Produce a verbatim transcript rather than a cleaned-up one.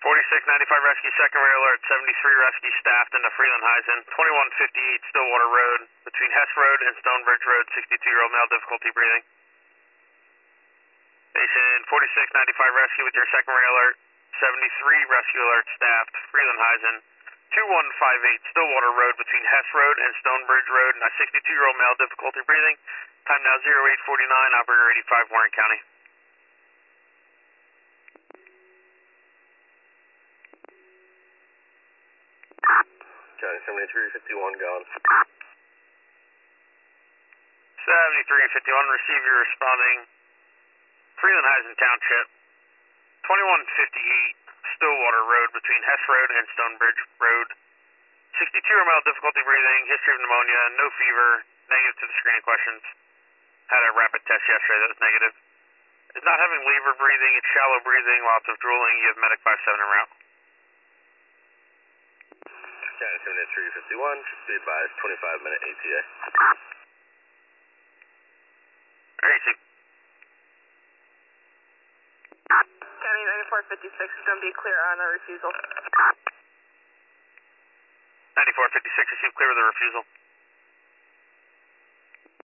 forty-six ninety-five rescue, second rail alert, seventy-three rescue staffed into Freeland Heisen, twenty-one fifty-eight Stillwater Road, between Hess Road and Stonebridge Road, sixty-two-year-old male, difficulty breathing. Station forty-six ninety-five rescue with your second rail alert, seventy-three rescue alert staffed, Freeland Heisen, twenty-one fifty-eight Stillwater Road, between Hess Road and Stonebridge Road, a sixty-two-year-old male, difficulty breathing. Time now zero eight forty-nine, operator eighty-five, Warren County. County seventy-three fifty-one gone. seventy-three fifty-one, receiver responding, Freeland Heisen Township, twenty-one fifty-eight Stillwater Road, between Hess Road and Stonebridge Road. sixty-two-year-old male, difficulty breathing, history of pneumonia, no fever, negative to the screening questions. Had a rapid test yesterday that was negative. Is not having labored breathing, it's shallow breathing, lots of drooling. You have medic five seven en route. County seventy-three fifty-one, should be advised twenty-five minute A T A. Alright, see. County ninety-four fifty-six is going to be clear on a refusal. ninety-four fifty-six, received clear with a refusal.